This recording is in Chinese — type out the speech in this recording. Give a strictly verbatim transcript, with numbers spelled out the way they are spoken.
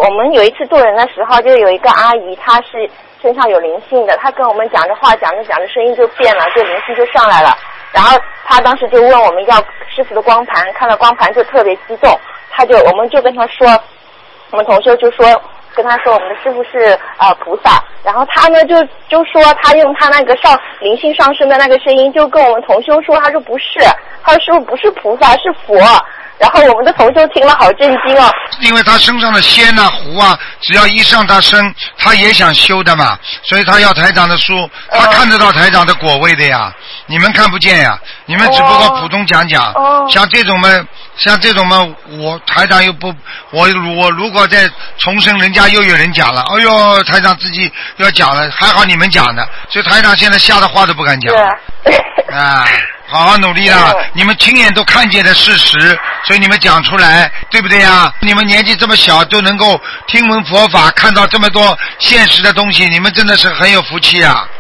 我们有一次渡人的时候，就有一个阿姨，她是身上有灵性的，她跟我们讲着话，讲着讲着声音就变了，就灵性就上来了。然后她当时就问我们要师傅的光盘，看到光盘就特别激动，她就我们就跟她说，我们同修就说跟她说我们的师傅是呃菩萨，然后她呢就就说她用她那个上灵性上升的那个声音，就跟我们同修说，她说不是，她说师傅不是菩萨是佛。然后我们的同修听了好震惊哦， 因为他身上的仙啊狐啊，只要一上他身，他也想修的嘛，所以他要台长的书，他看得到台长的果位的呀，你们看不见呀，你们只不过普通讲讲， 哦、 像这种嘛，像这种嘛，我台长又不，我我如果再重生，人家又有人讲了，哎呦，台长自己要讲了，还好你们讲的，所以台长现在吓得话都不敢讲，啊。好好努力啦！你们亲眼都看见的事实，所以你们讲出来，对不对呀？你们年纪这么小就能够听闻佛法，看到这么多现实的东西，你们真的是很有福气啊！